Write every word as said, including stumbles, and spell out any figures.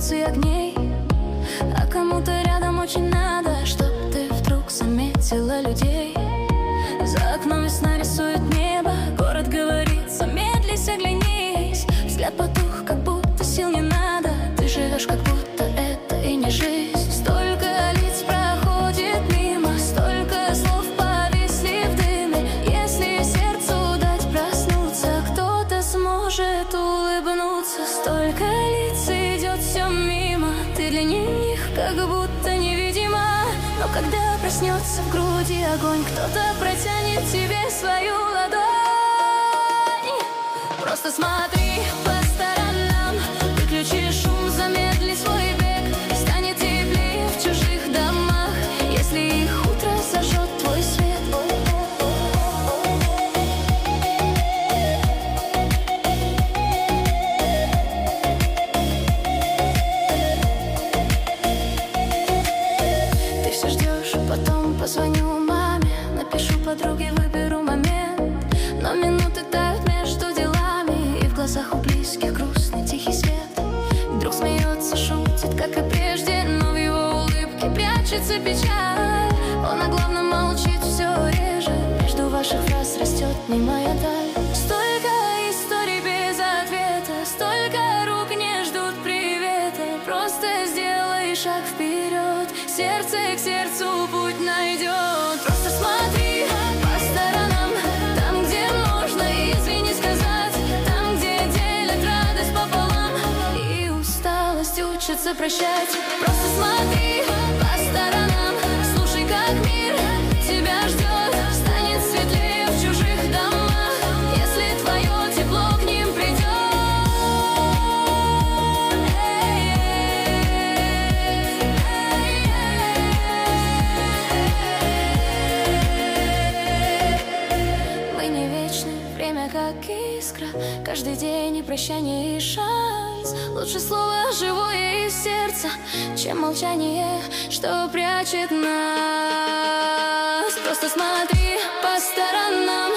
пульсы огней. А кому-то рядом очень надо, чтоб ты вдруг заметила людей. За окном весна рисует небо, город говорит: замедлись, оглянись. Взгляд потух, как будто сил не надо. Ты живешь, как будто это и не жизнь. Столько лиц проходит мимо, столько слов повисли в дыме. Если сердцу дать проснуться, кто-то сможет улыбнуться. Столько лиц идет все мимо, ты для них как будто невидима. Но когда проснется в груди огонь, кто-то протянет тебе свою ладонь. Просто смотри по сторонам, выключи шум, замедли свой бег. Станет теплее в чужих домах, если их утро зажжет твой свет. Ты все ждешь, потом позвоню маме, напишу подруге, выберу момент. Но минуты тают между делами, и в глазах у близких грустный тихий свет. Вдруг смеется, шутит, как и прежде, но в его улыбке прячется печаль. Он о главном молчит все реже, между ваших фраз растет немая даль. Столько историй без ответа, столько рук не ждут привета. Просто сделай шаг вперед, сердце к сердцу путь найдет. Просто смотри по сторонам, там, где можно извини сказать, там, где делят радость пополам и усталость учатся прощать. Просто смотри по сторонам, слушай, как мир тебя ждет. Станет светлее в чужих домах, если твое тепло к ним придет. Мы не вечны, время как искра, каждый день и прощание, и шанс. Лучше слово живое из сердца, чем молчание, что прячет нас. Просто смотри по сторонам,